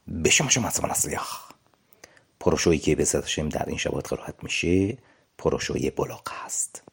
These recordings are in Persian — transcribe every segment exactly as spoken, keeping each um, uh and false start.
به شما شما از من اصلیخ پروشویی که به صداشم در این شبات قرائت میشه پروشوی بلاغ هست.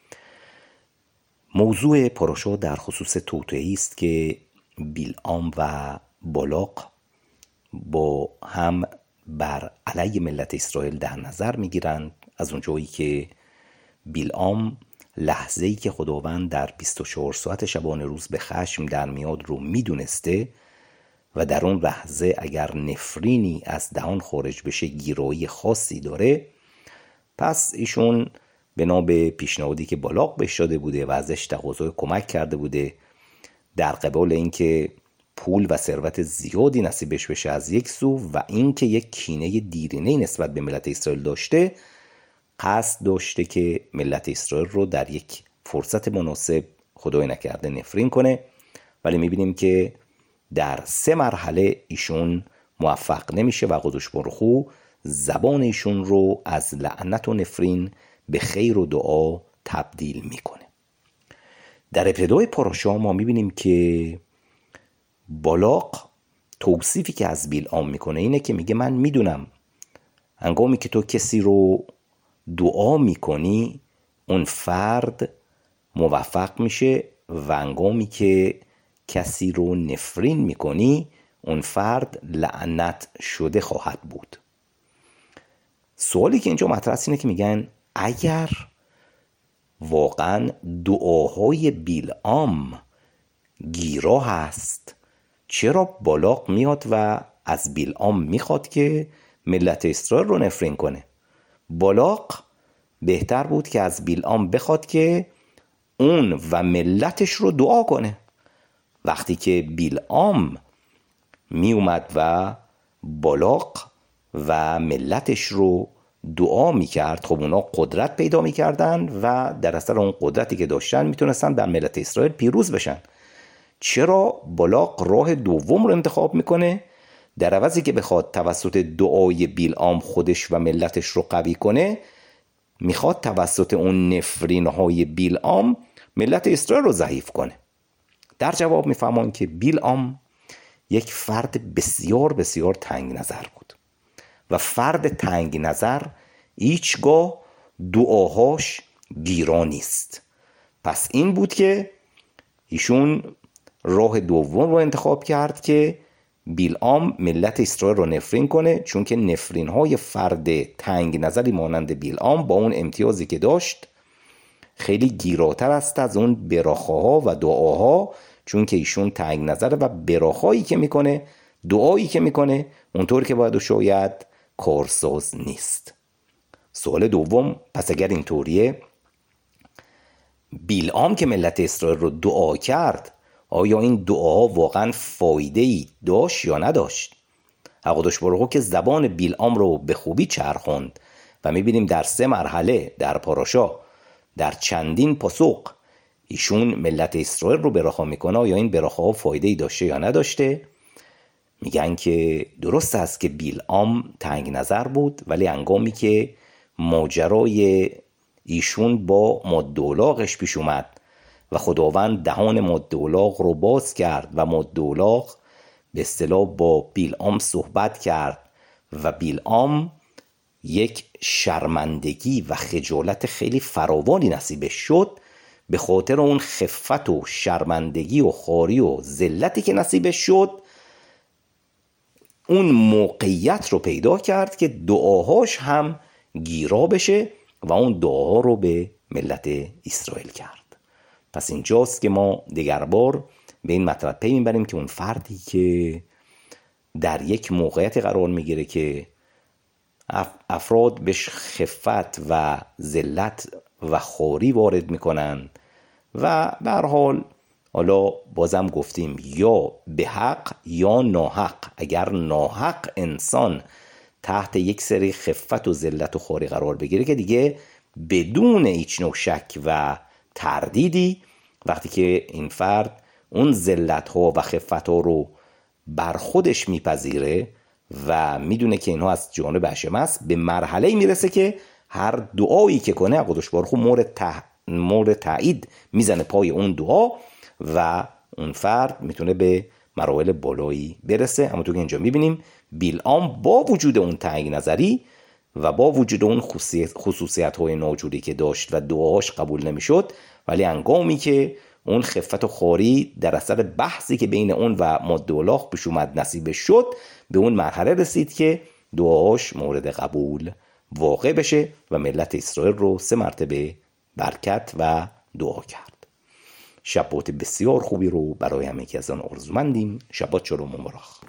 موضوع پروشو در خصوص توطئه‌ای است که بیلعام و بلاغ با هم بر علیه ملت اسرائیل در نظر میگیرند، از اونجایی که بیلعام لحظه‌ای که خداوند در بیست و چهار ساعت شبانه روز به خشم در میاد رو میدونسته و در اون لحظه اگر نفرینی از دهان خارج بشه گیرایی خاصی داره، پس ایشون بنا به پیشنهادی که بلاغ بهش داده بوده و ازش تقاضای کمک کرده بوده در قبال اینکه پول و ثروت زیادی نصیبش بشه از یک سو و اینکه یک کینه دیرینه نسبت به ملت اسرائیل داشته، قصد داشته که ملت اسرائیل رو در یک فرصت مناسب خدای نکرده نفرین کنه، ولی میبینیم که در سه مرحله ایشون موفق نمیشه و قدوش برخو زبان ایشون رو از لعنت و نفرین به خیر و دعا تبدیل میکنه. در ابتدای پاراشا ما میبینیم که بلاغ توصیفی که از بیلعام میکنه اینه که میگه من میدونم هنگامی که تو کسی رو دعا میکنی اون فرد موفق میشه و هنگامی که کسی رو نفرین میکنی اون فرد لعنت شده خواهد بود. سوالی که اینجا مطرح است اینه که میگن اگر واقعا دعاهای بیلعام گیرا هست، چرا بلاغ میاد و از بیلعام میخواد که ملت اسرائیل رو نفرین کنه؟ بلاغ بهتر بود که از بیلعام بخواد که اون و ملتش رو دعا کنه. وقتی که بیلعام می اومد و بلاغ و ملتش رو دعا می کرد، خب اونا قدرت پیدا می کردن و در اثر اون قدرتی که داشتن می تونستن در ملت اسرائیل پیروز بشن. چرا بلاغ راه دوم رو انتخاب میکنه؟ در عوضی که بخواد توسط دعای بیلعام خودش و ملتش رو قوی کنه، میخواد توسط اون نفرینهای بیلعام ملت اسرائیل رو ضعیف کنه. در جواب میفهمن که بیلعام یک فرد بسیار بسیار تنگ نظر بود و فرد تنگ نظر هیچگاه دعاهاش گیرا نیست. پس این بود که ایشون راه دوم رو انتخاب کرد که بیلعام ملت اسرائیل رو نفرین کنه، چون که نفرین های فرد تنگ نظری مانند بیلعام با اون امتیازی که داشت خیلی گیراتر است از اون براخاها و دعاها، چون که ایشون تنگ نظره و براخایی که میکنه، دعایی که میکنه اونطور که باید و شاید کارساز نیست. سوال دوم، پس اگر اینطوریه بیلعام که ملت اسرائیل رو دعا کرد، آیا این دعاها واقعا فایده‌ای داشت یا نداشت؟ حقداش برخو که زبان بیلعام رو به خوبی چرخوند و میبینیم در سه مرحله در پاراشا در چندین پاسخ ایشون ملت اسرائیل رو براخا میکنه، آیا این براخاها فایده‌ای داشته یا نداشته؟ میگن که درست است که بیلعام تنگ نظر بود، ولی هنگامی که ماجرای ایشون با مدعولاغش پیش اومد و خداوند دهان مدعولاغ رو باز کرد و مدعولاغ به اصطلاح با بیلعام صحبت کرد و بیلعام یک شرمندگی و خجالت خیلی فراوانی نصیبش شد، به خاطر اون خفت و شرمندگی و خواری و ذلتی که نصیبش شد اون موقعیت رو پیدا کرد که دعاهاش هم گیرا بشه و اون دعاها رو به ملت اسرائیل کرد. پس اینجاست که ما دیگر بار به این مطلب پی میبریم که اون فردی که در یک موقعیت قرار میگیره که افراد بهش خفت و ذلت و خواری وارد میکنن و به هر حال حالا بازم گفتیم یا به حق یا ناحق، اگر ناحق انسان تحت یک سری خفت و ذلت و خواری قرار بگیره که دیگه بدون هیچ نوع شک و تردیدی وقتی که این فرد اون ذلت ها و خفت ها رو بر خودش میپذیره و میدونه که اینها از جانب هشم است، به مرحله میرسه که هر دعایی که کنه قدوس بارخو مورد ته... مورد تایید میزنه پای اون دعا و اون فرد میتونه به مراحل بالایی برسه. همونطور که اینجا میبینیم بیلعام با وجود اون تنگ نظری و با وجود اون خصوصیت های ناجوری که داشت و دعاش قبول نمیشد، ولی انگامی که اون خفت و خواری در اثر بحثی که بین اون و ماده‌الله پیش اومد نصیبش شد، به اون مرحله رسید که دعاش مورد قبول واقع بشه و ملت اسرائیل رو سه مرتبه برکت و دعا کرد. شبات بسیار خوبی رو برای همه که از آن آرزومندیم. شبات شلوم و مبارک.